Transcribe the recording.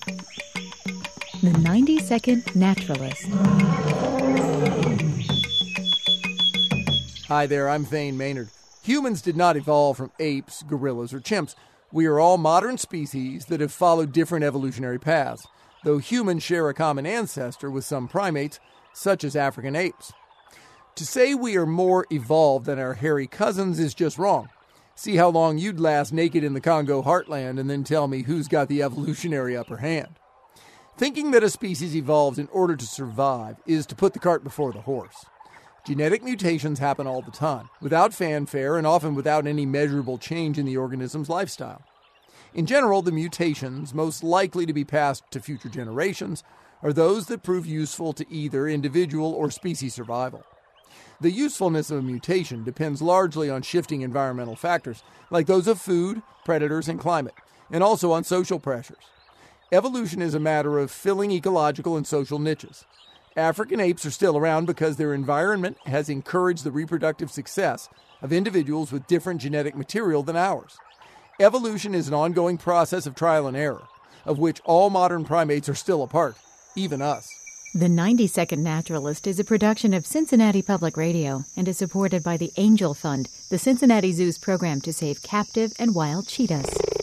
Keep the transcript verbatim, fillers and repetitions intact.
The ninety second Naturalist. Hi there, I'm Thane Maynard. Humans did not evolve from apes, gorillas, or chimps. We are all modern species that have followed different evolutionary paths, though humans share a common ancestor with some primates, such as African apes. To say we are more evolved than our hairy cousins is just wrong. See how long you'd last naked in the Congo heartland and then tell me who's got the evolutionary upper hand. Thinking that a species evolves in order to survive is to put the cart before the horse. Genetic mutations happen all the time, without fanfare and often without any measurable change in the organism's lifestyle. In general, the mutations most likely to be passed to future generations are those that prove useful to either individual or species survival. The usefulness of a mutation depends largely on shifting environmental factors, like those of food, predators, and climate, and also on social pressures. Evolution is a matter of filling ecological and social niches. African apes are still around because their environment has encouraged the reproductive success of individuals with different genetic material than ours. Evolution is an ongoing process of trial and error, of which all modern primates are still a part, even us. The ninety second Naturalist is a production of Cincinnati Public Radio and is supported by the Angel Fund, the Cincinnati Zoo's program to save captive and wild cheetahs.